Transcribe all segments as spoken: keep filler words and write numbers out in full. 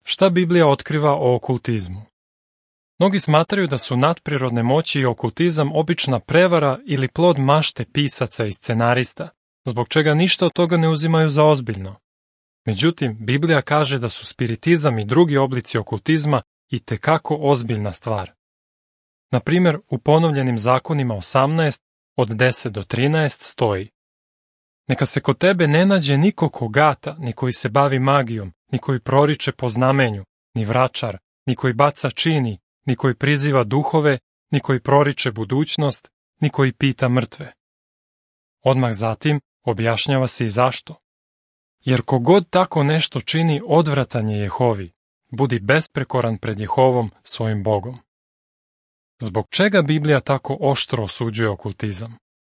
Šta Biblija otkriva o okultizmu? Mnogi smatraju da su nadprirodne moći i okultizam obična prevara ili plod mašte pisaca i scenarista, zbog čega ništa od toga ne uzimaju za ozbiljno. Međutim, Biblija kaže da su spiritizam i drugi oblici okultizma itekako ozbiljna stvar. Na primjer, u ponovljenim zakonima osamnaest, od deset do trinaest stoji: Neka se kod tebe ne nađe niko ko gata, ni koji se bavi magijom, ni koji proriče po znamenju, ni vračar, ni koji baca čini, ni koji priziva duhove, ni koji proriče budućnost, ni koji pita mrtve. Odmah zatim objašnjava se i zašto. Jer kogod tako nešto čini, odvratan je Jehovi, budi besprekoran pred Jehovom, svojim Bogom. Zbog čega Biblija tako oštro osuđuje okultizam?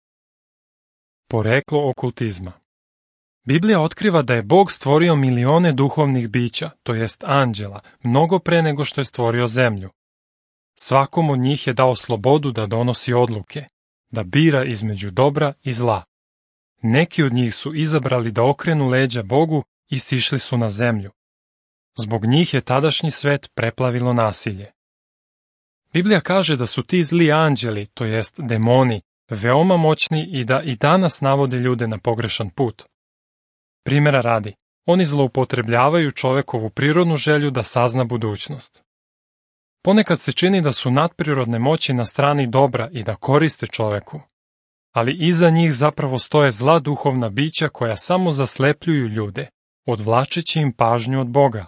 Poreklo okultizma. Biblija otkriva da je Bog stvorio milione duhovnih bića, to jest anđela, mnogo pre nego što je stvorio zemlju. Svakom od njih je dao slobodu da donosi odluke, da bira između dobra i zla. Neki od njih su izabrali da okrenu leđa Bogu i sišli su na zemlju. Zbog njih je tadašnji svet preplavilo nasilje. Biblija kaže da su ti zli anđeli, to jest demoni, veoma moćni i da i danas navode ljude na pogrešan put. Primjera radi, oni zloupotrebljavaju čovekovu prirodnu želju da sazna budućnost. Ponekad se čini da su nadprirodne moći na strani dobra i da koriste čoveku, ali iza njih zapravo stoje zla duhovna bića koja samo zaslepljuju ljude, odvlačeći im pažnju od Boga.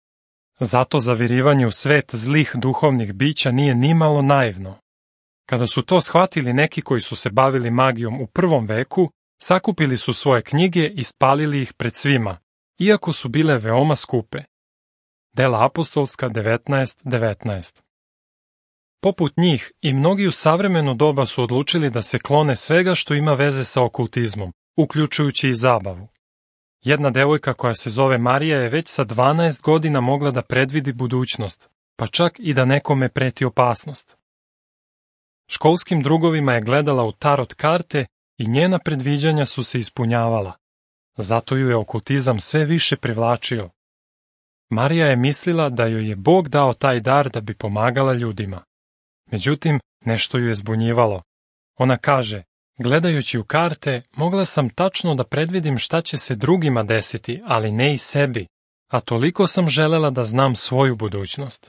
Zato zavirivanje u svet zlih duhovnih bića nije nimalo naivno. Kada su to shvatili neki koji su se bavili magijom u prvom veku, sakupili su svoje knjige i spalili ih pred svima, iako su bile veoma skupe. Dela apostolska devetnaest devetnaest. Poput njih i mnogi u savremeno doba su odlučili da se klone svega što ima veze sa okultizmom, uključujući i zabavu. Jedna devojka koja se zove Marija je već sa dvanaest godina mogla da predvidi budućnost, pa čak i da nekome preti opasnost. Školskim drugovima je gledala u tarot karte i njena predviđanja su se ispunjavala. Zato ju je okultizam sve više privlačio. Marija je mislila da joj je Bog dao taj dar da bi pomagala ljudima. Međutim, nešto ju je zbunjivalo. Ona kaže: gledajući u karte, mogla sam tačno da predvidim šta će se drugima desiti, ali ne i sebi, a toliko sam želela da znam svoju budućnost.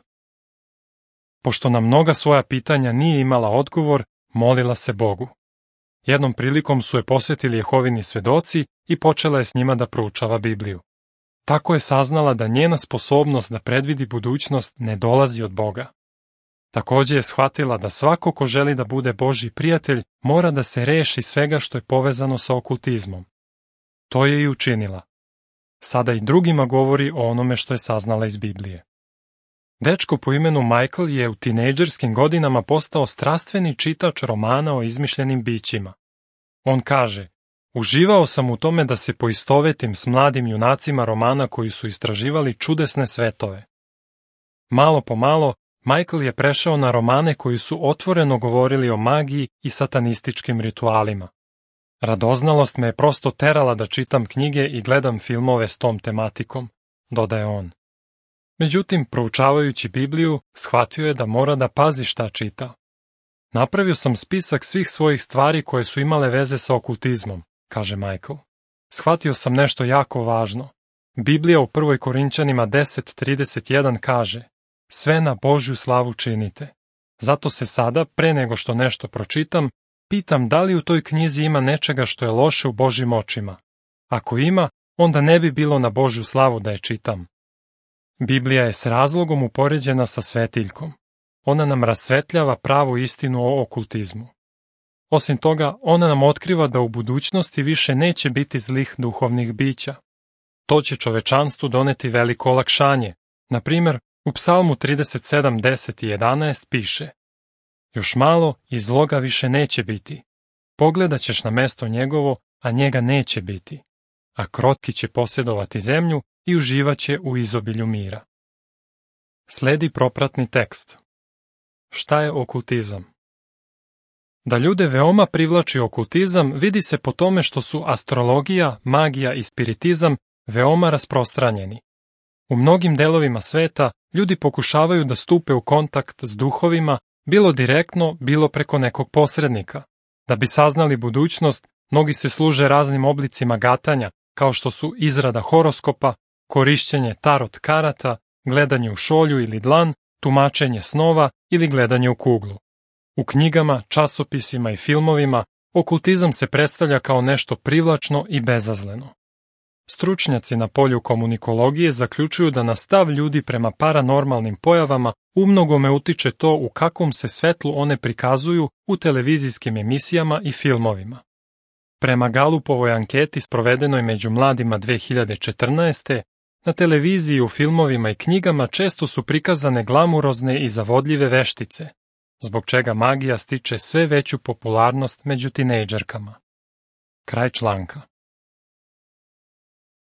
Pošto na mnoga svoja pitanja nije imala odgovor, molila se Bogu. Jednom prilikom su je posjetili Jehovini svedoci i počela je s njima da proučava Bibliju. Tako je saznala da njena sposobnost da predvidi budućnost ne dolazi od Boga. Također je shvatila da svako ko želi da bude Božji prijatelj mora da se reši svega što je povezano sa okultizmom. To je i učinila. Sada i drugima govori o onome što je saznala iz Biblije. Dečko po imenu Michael je u tinejdžerskim godinama postao strastveni čitač romana o izmišljenim bićima. On kaže: uživao sam u tome da se poistovetim s mladim junacima romana koji su istraživali čudesne svetove. Malo po malo, Michael je prešao na romane koji su otvoreno govorili o magiji i satanističkim ritualima. Radoznalost me je prosto terala da čitam knjige i gledam filmove s tom tematikom, dodaje on. Međutim, proučavajući Bibliju, shvatio je da mora da pazi šta čita. Napravio sam spisak svih svojih stvari koje su imale veze sa okultizmom, kaže Michael. Shvatio sam nešto jako važno. Biblija u prvoj Korinćanima deset trideset jedan kaže: sve na Božju slavu činite. Zato se sada, pre nego što nešto pročitam, pitam da li u toj knjizi ima nečega što je loše u Božjim očima. Ako ima, onda ne bi bilo na Božju slavu da je čitam. Biblija je s razlogom upoređena sa svetiljkom. Ona nam rasvetljava pravu istinu o okultizmu. Osim toga, ona nam otkriva da u budućnosti više neće biti zlih duhovnih bića. To će čovečanstvu doneti veliko olakšanje. Na primjer, u Psalmu trideset sedam deset i jedanaest piše: još malo i zloga više neće biti. Pogledat ćeš na mesto njegovo, a njega neće biti. A krotki će posjedovati zemlju i uživaće u izobilju mira. Sledi propratni tekst. Šta je okultizam? Da ljude veoma privlači okultizam vidi se po tome što su astrologija, magija i spiritizam veoma rasprostranjeni. U mnogim delovima sveta ljudi pokušavaju da stupe u kontakt s duhovima, bilo direktno, bilo preko nekog posrednika. Da bi saznali budućnost, mnogi se služe raznim oblicima gatanja, kao što su izrada horoskopa, korišćenje tarot karata, gledanje u šolju ili dlan, tumačenje snova ili gledanje u kuglu. U knjigama, časopisima i filmovima okultizam se predstavlja kao nešto privlačno i bezazleno. Stručnjaci na polju komunikologije zaključuju da na stav ljudi prema paranormalnim pojavama umnogome utiče to u kakvom se svetlu one prikazuju u televizijskim emisijama i filmovima. Prema Galupovoj anketi sprovedenoj među mladima dve hiljade četrnaeste. na televiziji, u filmovima i knjigama često su prikazane glamurozne i zavodljive veštice, zbog čega magija stiče sve veću popularnost među tinejdžerkama. Kraj članka.